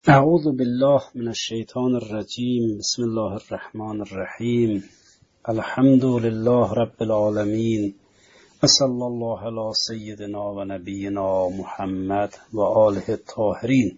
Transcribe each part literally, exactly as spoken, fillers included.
اعوذ بالله من الشیطان الرجیم. بسم الله الرحمن الرحیم. الحمد لله رب العالمین و صلی الله علی سیدنا و نبینا محمد و آله الطاهرین.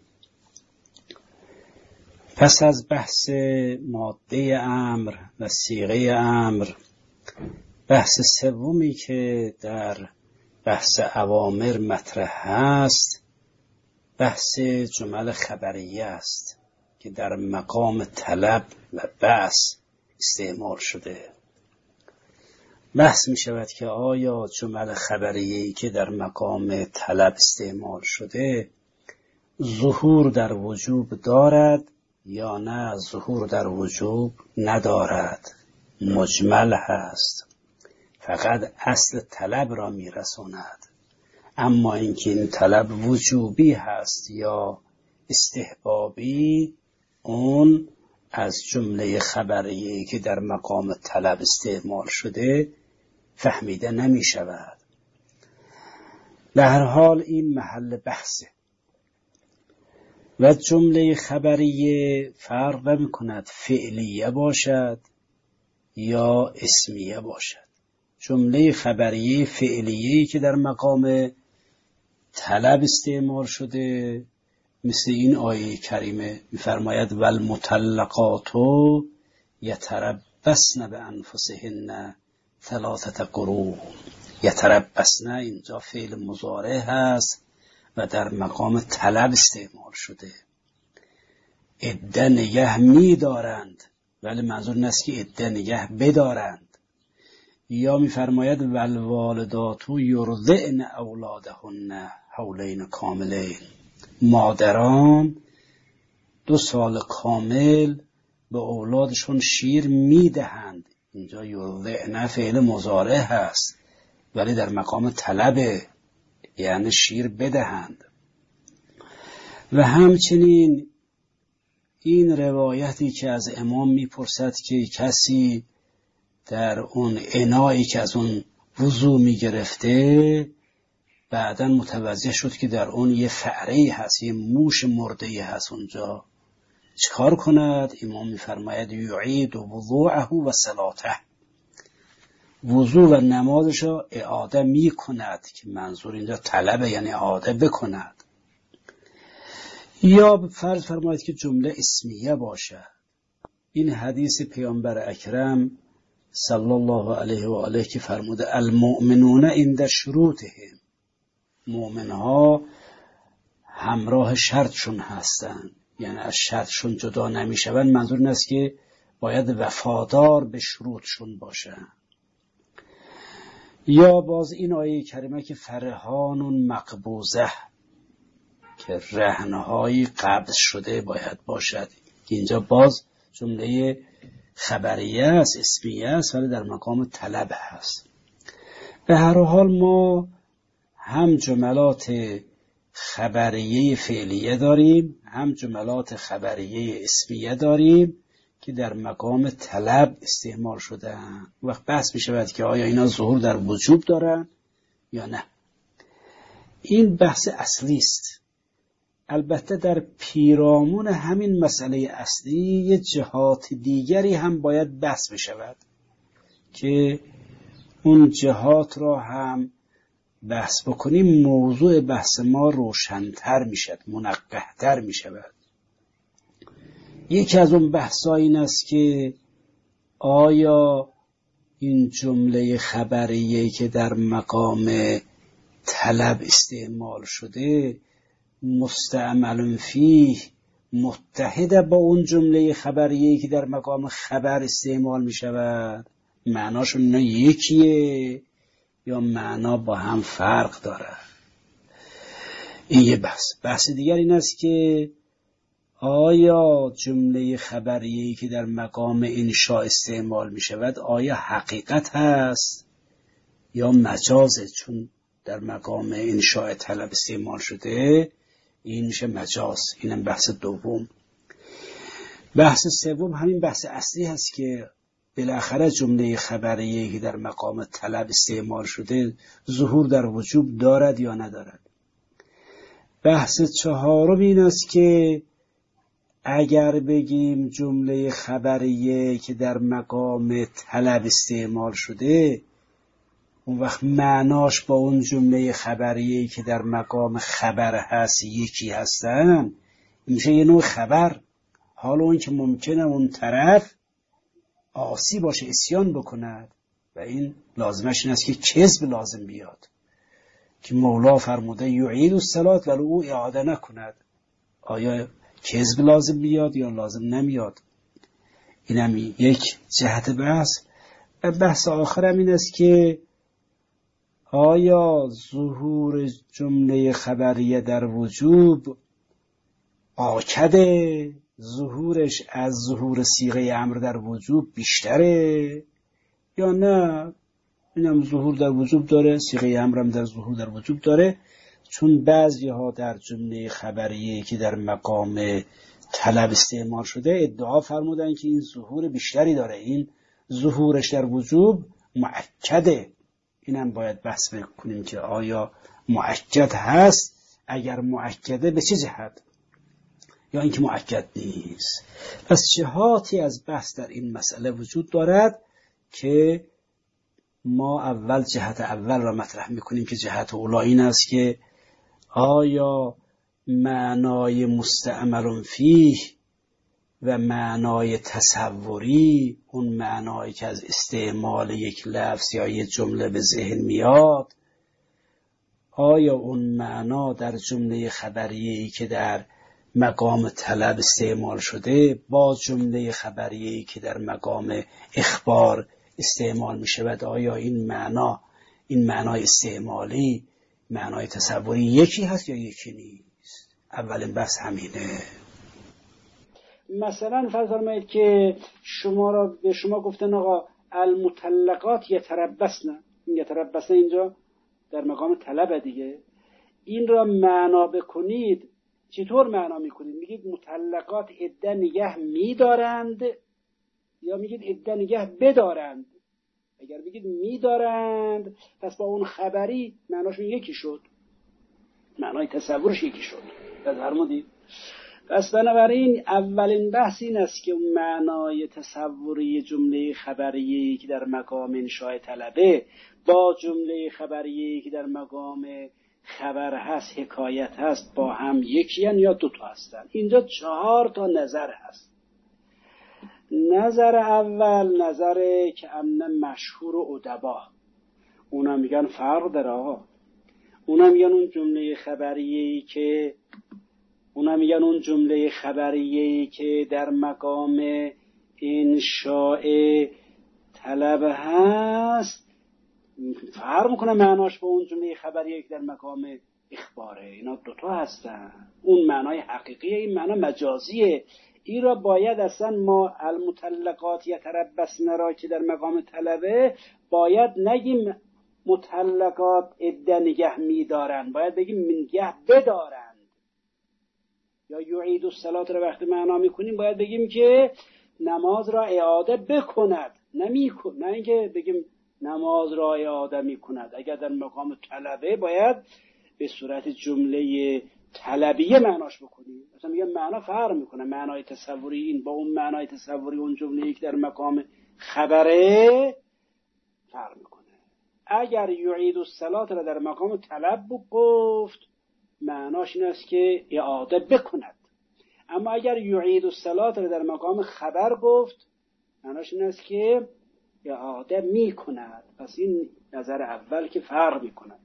پس از بحث ماده امر و صیغه امر، بحث سومی که در بحث اوامر مطرح هست بحث جمل خبریه است که در مقام طلب و بحث استعمال شده. بحث می شود که آیا جمل خبریه‌ای که در مقام طلب استعمال شده ظهور در وجوب دارد یا نه ظهور در وجوب ندارد، مجمل هست، فقط اصل طلب را می رساند. اما اینکه این طلب وجوبی هست یا استحبابی، اون از جمله خبریه‌ای که در مقام طلب استعمال شده فهمیده نمی شود. به هر حال این محل بحثه و جمله خبریه فرق نمی کند فعلیه باشد یا اسمیه باشد. جمله خبریه فعلیه‌ای که در مقام طلب استعمال شده مثل این آیه کریمه می‌فرماید والمطلقات یتربصن بانفسهن ثلاثه قروء. یتربصن اینجا فعل مضارع هست و در مقام طلب استعمال شده. عده نگه می دارند ولی منظور نیست که عده نگه بدارند. یا می‌فرماید والوالدات یرضعن اولادهن حولین کاملین. مادران دو سال کامل به اولادشون شیر میدهند. اینجا یرضعن فعل مضارع هست ولی در مقام طلب، یعنی شیر بدهند. و همچنین این روایتی که از امام میپرسد که کسی در اون انایی که از اون وضو می گرفته بعداً متوجه شد که در اون یه فعره‌ای هست، یه موش مرده‌ای هست اونجا، چیکار کند؟ امام می فرماید یعید وضوعه و صلاته، وضو و نمازش را اعاده می کند، که منظور اینجا طلبه، یعنی اعاده بکند. یا فرض فرماید که جمله اسمیه باشه. این حدیث پیامبر اکرم صلی الله علیه و آله که فرموده المؤمنون عند شروطهم، مؤمنها همراه شرطشون هستند، یعنی از شرطشون جدا نمیشون. منظور این است که باید وفادار به شروطشون باشن. یا باز این آیه کریمه که فرهان مقبوضه، که رهنهایی قبض شده باید باشد، که اینجا باز جمله خبریه است، اسمیه است ولی در مقام طلب هست. به هر حال ما هم جملات خبریه فعلیه داریم، هم جملات خبریه اسمیه داریم که در مقام طلب استعمال شدن. وقت بحث می شود که آیا اینا ظهور در وجوب دارن یا نه. این بحث اصلی است. البته در پیرامون همین مسئله اصلی یه جهات دیگری هم باید بحث بشود که اون جهات را هم بحث بکنیم، موضوع بحث ما روشن‌تر میشد، منقح‌تر میشود. یکی از اون بحث‌ها این است که آیا این جمله خبریه‌ای که در مقام طلب استعمال شده مستعمل فیه متحد با اون جمله خبریه‌ای که در مقام خبر استعمال می شود، معناشون نه یکیه یا معنا با هم فرق داره. این یه بحث. بحث دیگر این است که آیا جمله خبریه‌ای که در مقام انشاء استعمال می شود آیا حقیقت هست یا مجازه؟ چون در مقام انشاء طلب استعمال شده این میشه مجاز. اینم بحث دوم. بحث سوم همین بحث اصلی هست که بالاخره جمله خبریه‌ای که در مقام طلب استعمال شده ظهور در وجوب دارد یا ندارد. بحث چهارم این است که اگر بگیم جمله خبریه که در مقام طلب استعمال شده، اون وقت معناش با اون جمله خبریه که در مقام خبر هست یکی هستن، میشه یه نوع خبر. حالا اون که ممکنه اون طرف عاصی باشه، عصیان بکند و این لازمش این است که کذب لازم بیاد، که مولا فرموده یعید الصلات ولی او اعاده نکند. آیا کذب لازم بیاد یا لازم نمیاد؟ اینم یک جهت بحث. و بحث آخرم این است که آیا ظهور جمله خبریه در وجوب آکده، ظهورش از ظهور صیغه امر در وجوب بیشتره یا نه؟ اینم ظهور در وجوب داره، صیغه امرم در ظهور در وجوب داره. چون بعضی ها در جمله خبریه که در مقام طلب استعمال شده ادعا فرمودن که این ظهور بیشتری داره، این ظهورش در وجوب مؤکده. اینم باید بحث بکنیم که آیا مؤکد هست؟ اگر مؤکده به چه جهت؟ یا اینکه مؤکد نیست. پس جهاتی از بحث در این مسئله وجود دارد که ما اول جهت اول را مطرح میکنیم که جهت اولا این است که آیا معنای مستعمل فیه و معنای تصوری، اون معنایی که از استعمال یک لفظ یا یک جمله به ذهن میاد، آیا اون معنا در جمله خبریه‌ای که در مقام طلب استعمال شده با جمله خبریه‌ای که در مقام اخبار استعمال می شود، آیا این معنا، این معنای استعمالی، معنای تصوری یکی هست یا یکی نیست؟ اولین بحث همینه. مثلا فرض فرمایید که شما را به شما گفتن آقا المطلقات یتربصن، این یتربصن اینجا در مقام طلب دیگه، این را معنا بکنید چطور معنا میکنید؟ میگید مطلقات عده نگه میدارند یا میگید عده نگه بدارند؟ اگر بگید میدارند پس با اون خبری معناشون یکی شد، معنای تصورش یکی شد. از فرمودید. پس بنابراین اولین بحث این است که اون معنای تصوری جمله خبریه‌ای که در مقام انشاء طلبه با جمله خبریه‌ای که در مقام خبر هست، حکایت هست، با هم یکی هن یا دوتا هستن. اینجا چهار تا نظر هست. نظر اول نظر که امن مشهور و ادبا، اونا میگن فرق داره آقا. اونا میگن اون جمله خبریه‌ای که اونا میگن اون جمله خبریه‌ای که در مقام انشاء طلب هست فرق میکنه معناش با اون جمله خبریه‌ای که در مقام اخباره. اینا دوتا هستن. اون معنای حقیقیه، این معنا مجازیه. این را باید اصلا ما المطلقات یتربصن را که در مقام طلبه باید نگیم مطلقات عده نگه میدارن، باید بگیم نگه بدارند. یا یعید الصلات را وقتی معنا میکنیم باید بگیم که نماز را اعاده بکند، نمیکن نه اینکه بگیم نماز را اعاده میکند. اگر در مقام طلبه باید به صورت جمله طلبیه معناش بکنیم. مثلا میگم معنا فرق میکنه، معنای تصوری این با اون معنای تصوری اون جمله‌ای که در مقام خبره فرق میکنه. اگر یعید الصلات را در مقام طلب گفت معناش این است که اعاده بکند، اما اگر یعید الصلات را در مقام خبر گفت معناش این است که اعاده میکند. پس این نظر اول که فرق میکنه.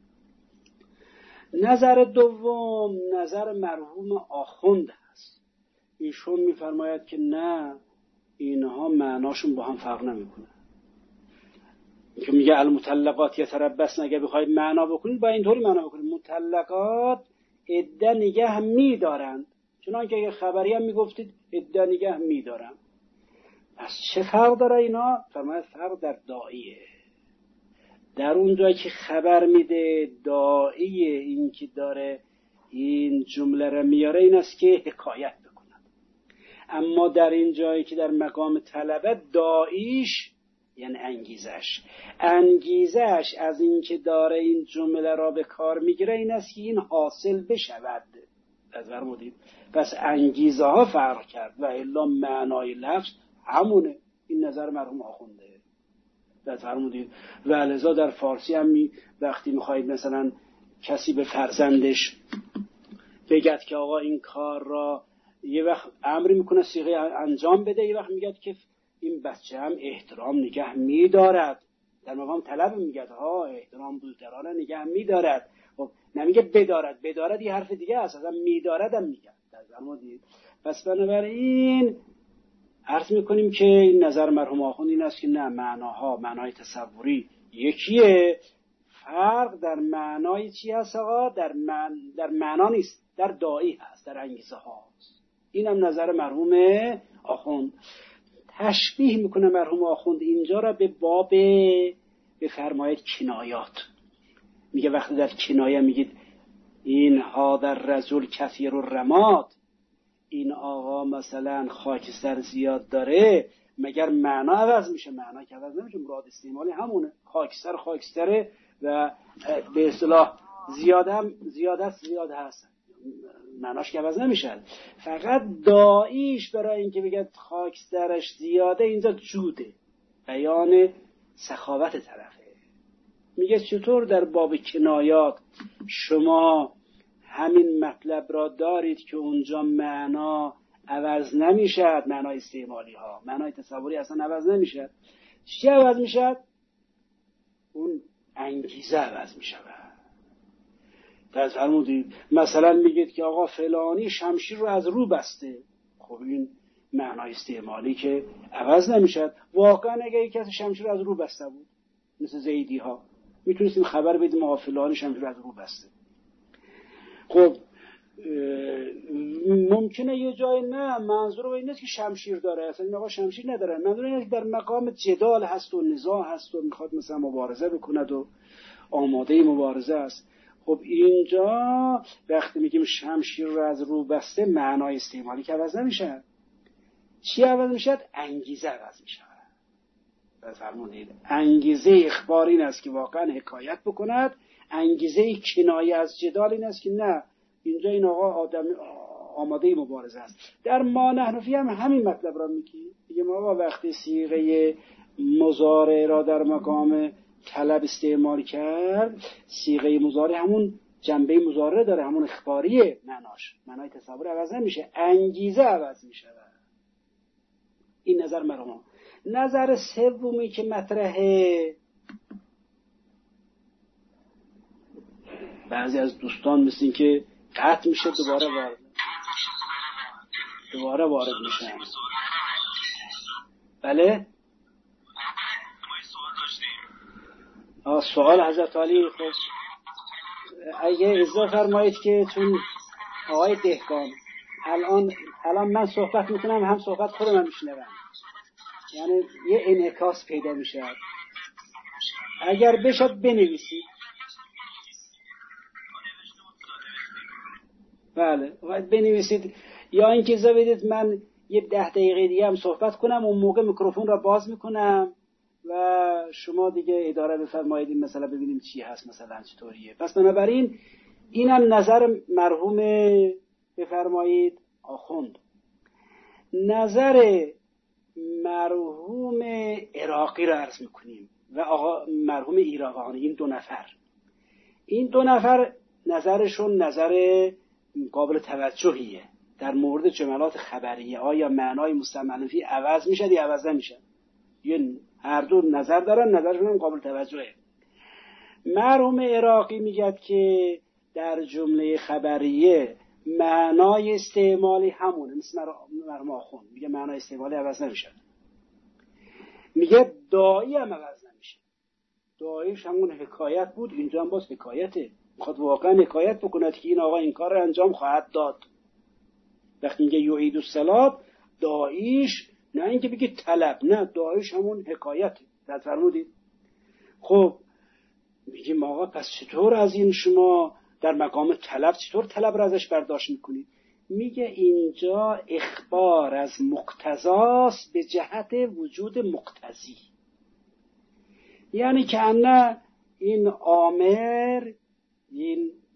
نظر دوم نظر مرحوم آخوند هست. ایشون میفرماید که نه، اینها معناشون با هم فرق نمیکنه. که میگه المطلقات یتربصن، اگه بخواید معنا بکنید با اینطوری معنا بکنید مطلقات عده نگه میدارند، چنانکه اگه خبری هم میگفتید عده نگه میدارند. پس چه فرق داره اینا؟ فرماید فرق در داعیه. در اون جایی که خبر میده داعیه این که داره این جمله را میاره این است که حکایت بکند. اما در این جایی که در مقام طلبه داعیش یعنی انگیزش انگیزش از این که داره این جمله را به کار میگیره این است که این حاصل بشود. از فرمودید. پس انگیزه ها فرق کرد و الا معنای لفظ همونه. این نظر مرحوم آخونده از فرمودید. و لذا در فارسی هم می وقتی میخواید مثلا کسی به فرزندش بگد که آقا این کار را یه وقت امری میکنه صیغه انجام بده، یه وقت میگد که این بچه هم احترام نگه میدارد، در مقام طلب میگد ها احترام بزرگترانه نگه میدارد. خب نمیگه بدارد، بدارد یه حرف دیگه است، اصلا میدارد هم میگه. پس بنابراین عرض میکنیم که این نظر مرحوم آخوند این است که نه، معناها معنای تصوری یکیه، فرق در معنای چی هست آقا؟ در, من... در معنا نیست، در داعی هست، در انگیزه هاست. این هم نظر مرحوم آخوند. تشبیه میکنه مرحوم آخوند اینجا را به باب بفرمایید کنایات. میگه وقتی در کنایه میگید این ها در رجل کثیر الرماد، این آقا مثلا خاکستر زیاد داره، مگر معنا عوض میشه؟ معنا که عوض نمیشه، مراد استعمالی همونه. خاکستر خاکستره و به اصطلاح زیاد هم زیاد هست زیاد هست، معناش که عوض نمیشه. فقط داعیش برای اینکه بگه خاکسترش زیاده اینجا جوده، بیان سخاوت طرفه. میگه چطور در باب کنایات شما همین مطلب را دارید که اونجا معنا عوض نمیشد، معنای استعمالی ها، معنای تصوری اصلا عوض نمیشد. چی عوض میشد؟ اون انگیزه عوض میشود. در فرمودید مثلا میگید که آقا فلانی شمشیر رو از رو بسته، خب این معنای استعمالی که عوض نمیشد. واقعا اگه یک کسی شمشیر رو از رو بسته بود مثل زیدی ها، میتونستیم خبر بدیم آقا فلانی شمشیر رو از رو بسته. خب ممکنه یه جای نه منظور این نیست که شمشیر داره، اصلا این آقا شمشیر نداره، منظور اینه که در مقام جدال هست و نزاع هست و میخواد مثلا مبارزه بکند و آماده مبارزه است. خب اینجا وقتی میگیم شمشیر رو از رو بسته، معنای استعمالی که عوض نمیشه. چی عوض میشه؟ انگیزه عوض میشه. بفرمایید انگیزه اخبار این است که واقعا حکایت بکند، انگیزه کنایه از جدال این است که نه، اینجا این آقا آدم آماده مبارزه است. در ما نحنفی هم همین مطلب را میگی. میگیم آقا وقتی صیغه مضارع را در مقام طلب استعمال کرد، صیغه مضارع همون جنبه مضارع داره، همون اخباریه معناش، معنای تصور عوض نمیشه، انگیزه عوض میشه. این نظر مرحوم. نظر سومی که مطرحه، بعضی از دوستان مثل این که قطع میشه دوباره وارد دوباره وارد میشن. بله آه سوال حضرت علی. خب اگه اجازه فرمایید که چون آقای دهقان الان الان من صحبت میکنم هم صحبت خودم میشنوم، یعنی یه انعکاس پیدا میشه. اگر بشد بنویسید. بله باید بنویسید، یا اینکه اجازه بدید من یه ده دقیقه دیگه هم صحبت کنم، اون موقع میکروفون را باز میکنم و شما دیگه اداره بفرمایید این مسئله ببینیم چی هست، مثلا چطوریه. پس بنابراین اینم نظر مرحوم بفرمایید آخوند. نظر مرحوم عراقی را عرض میکنیم و آقا مرحوم ایراقانی. این دو نفر این دو نفر نظرشون نظر قابل توجهیه در مورد جملات خبریه. آیا معنای مستعمل فی عوض میشه یا عوض نمیشه؟ یه هر دو نظر دارن، نظرشون قابل توجهه. مرحوم عراقی میگه که در جمله خبریه معنای استعمالی همونه، مثل مرحوم آخوند میگه معنای استعمالی عوض نمیشه. میگه داعی هم عوض نمیشه، داعیش همون حکایت بود، اینجا هم باز حکایته، میخواد واقعا حکایت بکند که این آقا این کار رو انجام خواهد داد. وقتی میگه یعید الصلاة، داعیش نه اینکه بگه طلب، نه، داعیش همون حکایته. در فرمودید. خب میگیم آقا پس چطور از این شما در مقام طلب چطور طلب را ازش برداشت میکنید؟ میگه اینجا اخبار از مقتضاست به جهت وجود مقتضی، یعنی که نه این آمر، این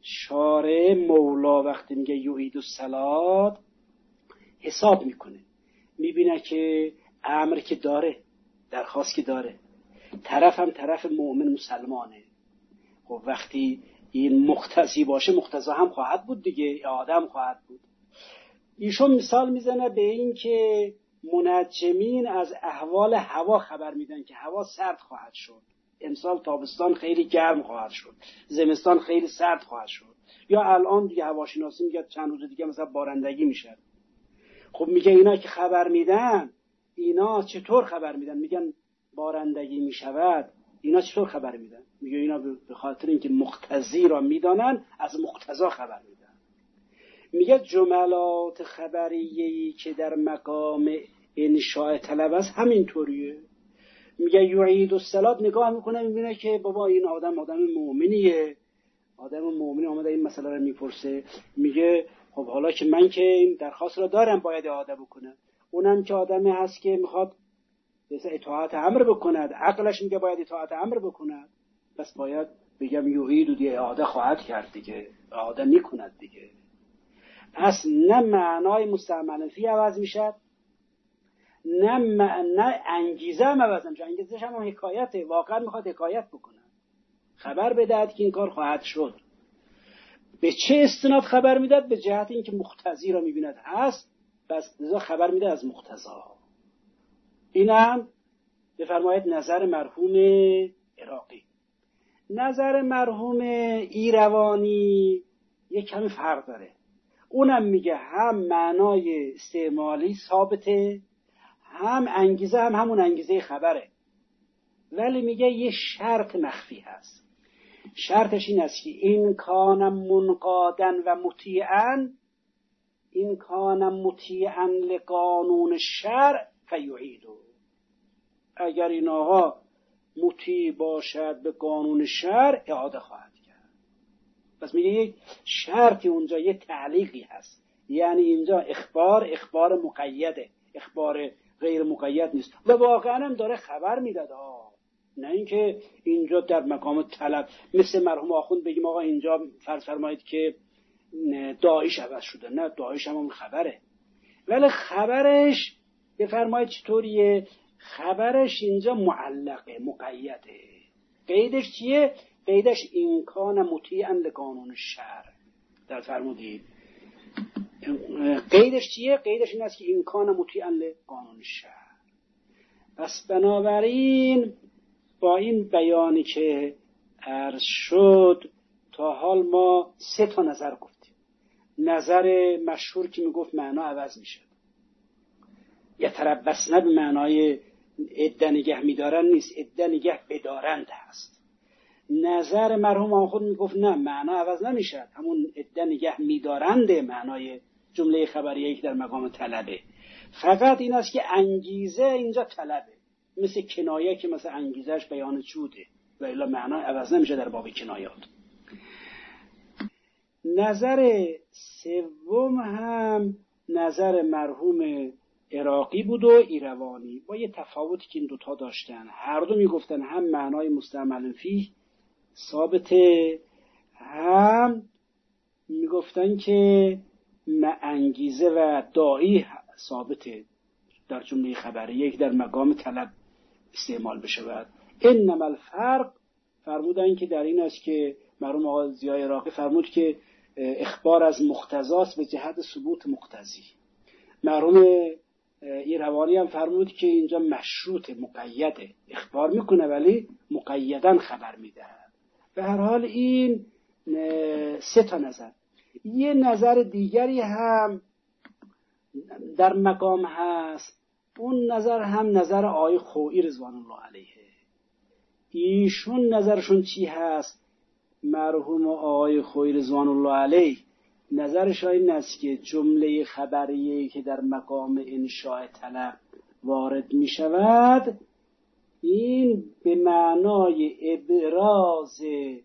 شارع مولا وقتی میگه یعید الصلاة حساب میکنه، میبینه که امر که داره، درخواست که داره، طرف هم طرف مؤمن مسلمانه. خب وقتی این مقتضی باشه مقتضا هم خواهد بود دیگه، آدم خواهد بود. ایشون مثال میزنه به این که منجمین از احوال هوا خبر میدن که هوا سرد خواهد شد، امسال تابستان خیلی گرم خواهد شد، زمستان خیلی سرد خواهد شد، یا الان دیگه هواشناسی میگه چند روز دیگه مثلا بارندگی میشه. خب میگه اینا که خبر میدن، اینا چطور خبر میدن؟ میگن بارندگی میشود، اینا چطور خبر میدن؟ میگه اینا به خاطر اینکه مقتضی را میدانن از مقتضا خبر میدن. میگه جملات خبریه‌ای که در مقام انشاء طلب است همینطوریه. میگه یعید الصلاة، نگاه میکنه میبینه که بابا این آدم آدم مؤمنیه، آدم مؤمنی آمده این مسئله رو میپرسه. میگه خب حالا که من که این درخواست رو دارم باید اعاده بکنم، اونم که آدمی هست که میخواد اطاعت امر بکند، عقلش میگه باید اطاعت امر بکند، پس باید بگم یعید و دیگه اعاده خواهد کرد دیگه، اعاده میکند دیگه. پس نه معنای مستعمل فی عوض میشد، نه نه انگیزه هم عوض نمیشه. انگیزش هم حکایته، واقعا میخواد حکایت بکنه، خبر بدهد که این کار خواهد شد. به چه استناد خبر میداد؟ به جهت اینکه مقتضی را میبیند هست، پس لذا خبر میده از مقتضا. این هم بفرمایید نظر مرحوم عراقی. نظر مرحوم ایروانی یک کمی فرق داره. اونم میگه هم معنای استعمالی ثابته، هم انگیزه هم همون انگیزه خبره، ولی میگه یه شرط مخفی هست. شرطش این است که این کان منقادن و مطیعن، این کان مطیعن لقانون شرع فیعیدو، اگر این آقا مطیع باشد به قانون شرع اعاده خواهد کرد. پس میگه یک شرطی اونجا، یه تعلیقی هست، یعنی اینجا اخبار اخبار مقیده، اخبار غیر مقید نیست و واقعا هم داره خبر میداد. نه اینکه اینجا در مقام طلب مثل مرحوم آخوند بگیم آقا اینجا فرض فرمایید که داعش عوض شده، نه داعش هم اون خبره، ولی خبرش بفرمایید چطوریه؟ خبرش اینجا معلقه، مقیده. قیدش چیه؟ قیدش این کان مطیعا لقانون شرع. در فرمودید قیدش چیه؟ قیدش این است که این کان مطیعا لقانون شرع. پس بنابراین با این بیانی که عرض شد تا حال ما سه تا نظر گفتیم. نظر مشهور که میگفت معنا عوض میشه، یتربصن به معنای عده نگه میدارن نیست، عده نگه بدارند هست. نظر مرحوم آخوند میگفت نه، معنا عوض نمیشه، همون عده نگه میدارند معنای جمله خبریه که در مقام طلبه، فقط این است که انگیزه اینجا طلبه، مثل کنایه که مثل انگیزش بیان جوده و الا معنا عوض نمیشه در باب کنایات. نظر سوم هم نظر مرحوم عراقی بود و ایروانی، با یه تفاوتی که این دوتا داشتن. هر دو میگفتن هم معنای مستعمل فیه ثابته، هم میگفتن که انگیزه و داعی ثابته در جمله خبریه که در مقام طلب استعمال بشه. بعد انما الفرق فرمودن که در این است که مرحوم آقا ضیای عراقی فرمود که اخبار از مقتضاست به جهت ثبوت مقتضی. مرحوم ایروانی هم فرمود که اینجا مشروط مقیده، اخبار میکنه ولی مقیدن خبر میده. به هر حال این سه تا نظر. یه نظر دیگری هم در مقام هست، اون نظر هم نظر آقای خویی رضوان الله علیه. ایشون نظرشون چی هست؟ مرحوم آقای خویی رضوان الله علیه نظرش این است که جمله خبریه‌ای که در مقام انشاء طلب وارد می شود این به معنای ابراز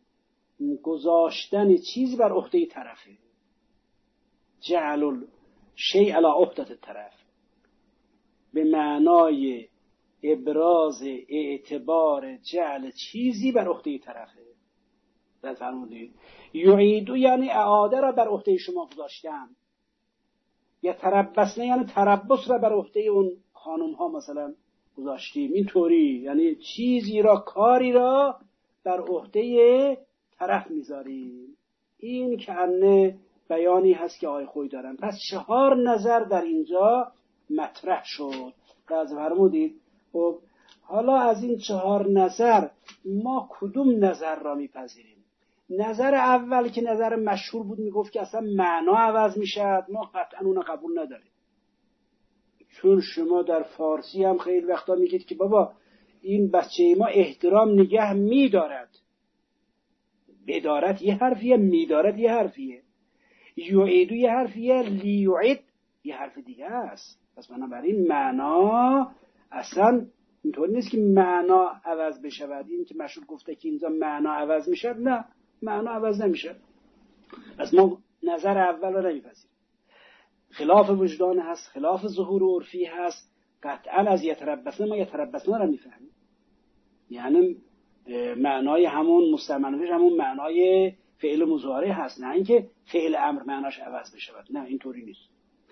گذاشتن چیز بر عهده طرفه، جعل الشیء علی عهده الطرف، به معنای ابراز اعتبار جعل چیزی بر عهده طرفه. فرمودید یعیدو یعنی اعاده را بر عهده شما گذاشتن، یا تربصن یعنی تربص را بر عهده اون خانم ها مثلا گذاشتیم. اینطوری یعنی چیزی را، کاری را بر عهده طرف میذاریم. این که انه بیانی هست که آقای خویی دارن. پس چهار نظر در اینجا مطرح شد. از فرمودید خب حالا از این چهار نظر ما کدوم نظر را میپذیریم؟ نظر اول که نظر مشهور بود، میگفت که اصلا معنا عوض میشد، ما قطعا اون قبول نداریم. چون شما در فارسی هم خیلی وقتا میگید که بابا این بچه ما احترام نگه میدارد. بدارد یه حرفیه، میدارد یه حرفیه، یعیدو یه حرفیه، لیعید یه حرف دیگه است. پس بنابراین معنا اصلا اینطور نیست که معنا عوض بشود. این که مشهور گفته که اینجا معنا عوض میشه، نه، معنا عوض نمیشه. پس ما نظر اول رو نمیپذیریم. خلاف وجدان هست، خلاف ظهور عرفی هست. قطعا از یتربصن ما یتربصن رو میفهمیم، یعنی معنای همون مستعملش همون معنای فعل مضارع هست، نه اینکه فعل امر معناش عوض بشه. نه اینطوری نیست.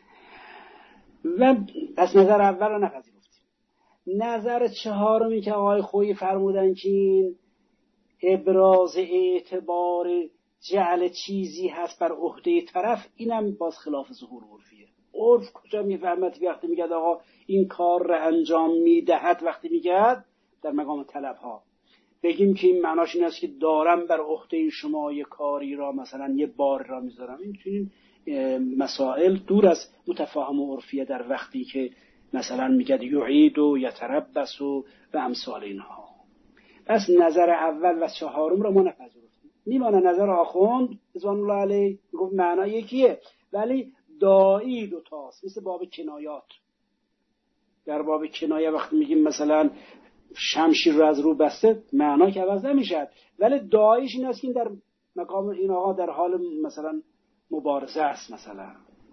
و پس نظر اول رو نپذیرفتیم. نظر چهارمی که آقای خویی فرمودن که این ابراز اعتبار جعل چیزی هست بر عهده طرف، اینم باز خلاف ظهور عرفیه. عرف کجا میفهمد وقتی میگه آقا این کار را انجام میدهد؟ وقتی میگه در مقام طلب ها بگیم که این معناش این است که دارم بر عهده شما یه کاری را، مثلا یه بار را میذارم. این چنین مسائل دور از متفاهم و عرفیه در وقتی که مثلا میگه یعید و یتربص و امثال اینها. پس نظر اول و چهارم را ما نپذیرفتیم. میمانه نظر آخوند رضوان الله علیه، میگفت معنا یکیه ولی دایی دو تاست، مثل باب کنایات. در باب کنایه وقتی میگیم مثلا شمشیر رو از رو بسته، معنا که عوض نمیشد، ولی داییش این است که این در مقام این آقا در حال مثلا مبارزه است، مثلا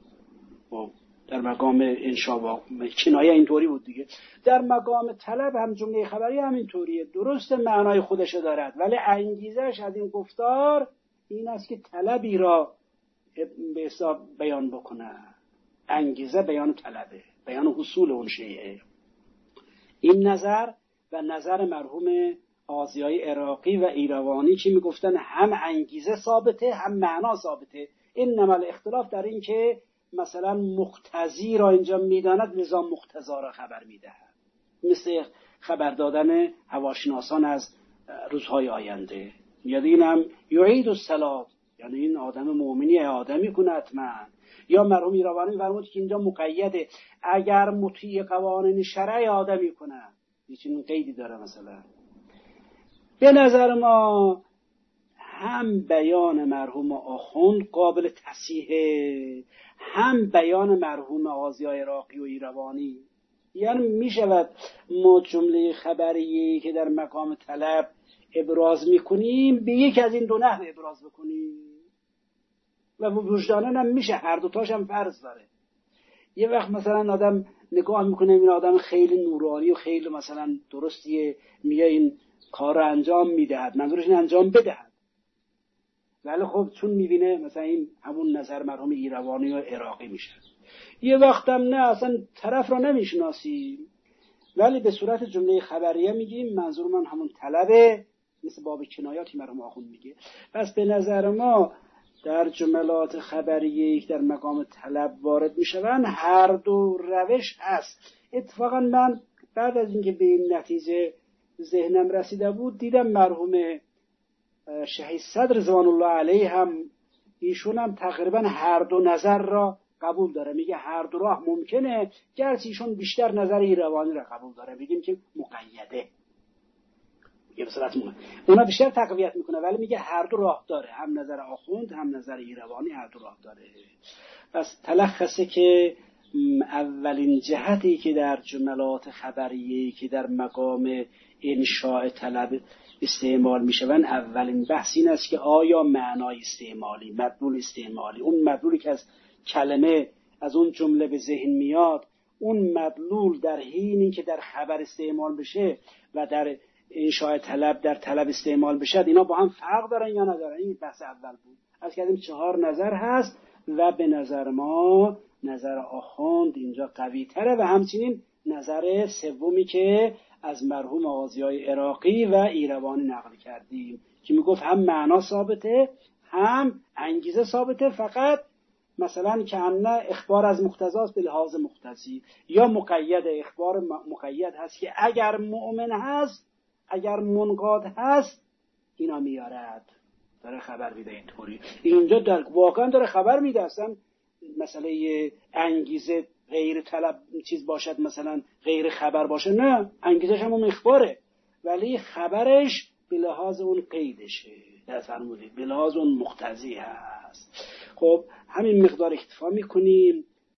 در مقام انشا. کنایه اینطوری بود دیگه. در مقام طلب هم جمله خبری هم اینطوریه، درست معنای خودشو دارد ولی انگیزش از این گفتار این است که طلبی را به حساب بیان بکنه. انگیزه بیان طلبه، بیان حصول اون شیء. این نظر و نظر مرحوم آزیای عراقی و ایروانی که میگفتن هم انگیزه ثابته هم معنا ثابته. این نمال اختلاف در این که مثلا مقتضی را اینجا میداند لذا مقتضا را خبر میدهد، مثل خبر دادن هواشناسان از روزهای آینده. یعنی این هم یعید الصلاة، یعنی این آدم مؤمنی آدمی کنه حتما. یا مرحوم ایروانی فرمود که اینجا مقیده، اگر مطیع قوانین شرع آدمی کنه، یه چنین قیدی داره. مثلا به نظر ما هم بیان مرحوم آخوند قابل تصحیحه، هم بیان مرحوم آزیای عراقی و ایروانی. یعنی می شود ما جمله خبریه که در مقام طلب ابراز می کنیم به یک از این دو نحو ابراز بکنیم و وجدانن هم میشه، هر دوتاش هم فرض داره. یه وقت مثلا آدم نگاه میکنه این آدم خیلی نورانی و خیلی مثلا درستیه، میگه این کار رو انجام میدهد، منظورش این انجام بدهد، ولی خب چون میبینه مثلا این همون نظر مرحوم ایروانی و عراقی میشه. یه وقتم نه، اصلا طرف رو نمیشناسیم ولی به صورت جمله خبریه میگیم منظور من همون طلبه، مثل باب کنایاتی مرحوم آخوند میگه. پس به نظر ما در جملات خبریه که در مقام طلب وارد میشوند هر دو روش هست. اتفاقا من بعد از اینکه به این نتیجه ذهنم رسیده بود دیدم مرحوم شهید صدر رضوان الله علیه هم ایشون هم تقریبا هر دو نظر را قبول داره. میگه هر دو راه ممکنه، گرچه ایشون بیشتر نظر ایروانی را قبول داره، بگیم که مقیده، یه بصورت مونه اونا بیشتر تقویت میکنه، ولی میگه هر دو راه داره، هم نظر آخوند هم نظر ایروانی هر دو راه داره. پس تلخصه که اولین جهتی که در جملات خبریه که در مقام انشاء طلب استعمال میشون، اولین بحث این است که آیا معنای استعمالی، مدلول استعمالی، اون مدلولی که از کلمه از اون جمله به ذهن میاد، اون مدلول در حینی که در خبر استعمال بشه و در انشاء طلب در طلب استعمال بشد، اینا با هم فرق دارن یا ندارن؟ این بحث اول بود. از کردیم چهار نظر هست و به نظر ما نظر آخوند اینجا قوی تره و همچنین نظر سومی که از مرحوم آغازیای عراقی و ایروانی نقل کردیم که میگفت هم معنا ثابته هم انگیزه ثابته، فقط مثلا که ان اخبار از مقتضاست به لحاظ مقتضی، یا مقید، اخبار مقید هست که اگر مؤمن هست، اگر منقاد هست اینا میارد، داره خبر میده. اینطوری اینجا در واقعا داره خبر میده، اصلا مسئله انگیزه غیر طلب چیز باشد، مثلا غیر خبر باشه، نه، انگیزش هم اون اخباره ولی خبرش به لحاظ اون قیدشه، در فرمودید به لحاظ اون مقتضی هست. خب همین مقدار اکتفا میکنیم.